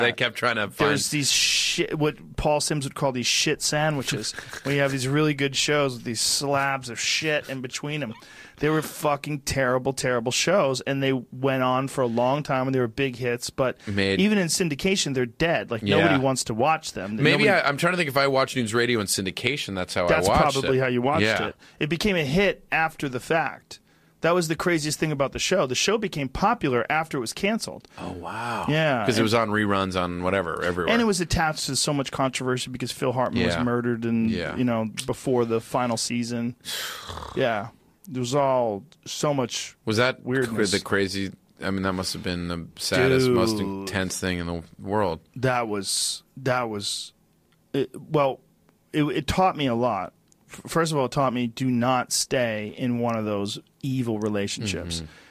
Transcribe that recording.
They kept trying to find... There's these shit, what Paul Sims would call these shit sandwiches, where you have these really good shows with these slabs of shit in between them. They were fucking terrible, terrible shows, and they went on for a long time, and they were big hits. But even in syndication, they're dead. Like, nobody wants to watch them. I'm trying to think if I watch News Radio in syndication, that's how I watched it. That's probably how you watched it. It became a hit after the fact. That was the craziest thing about the show. The show became popular after it was canceled. Oh, wow. Yeah. Because it was on reruns on whatever, everywhere. And it was attached to so much controversy because Phil Hartman was murdered before the final season. Yeah. There was all so much Was that weirdness. The crazy... I mean, that must have been the saddest, most intense thing in the world. That was... It taught me a lot. First of all, it taught me do not stay in one of those evil relationships.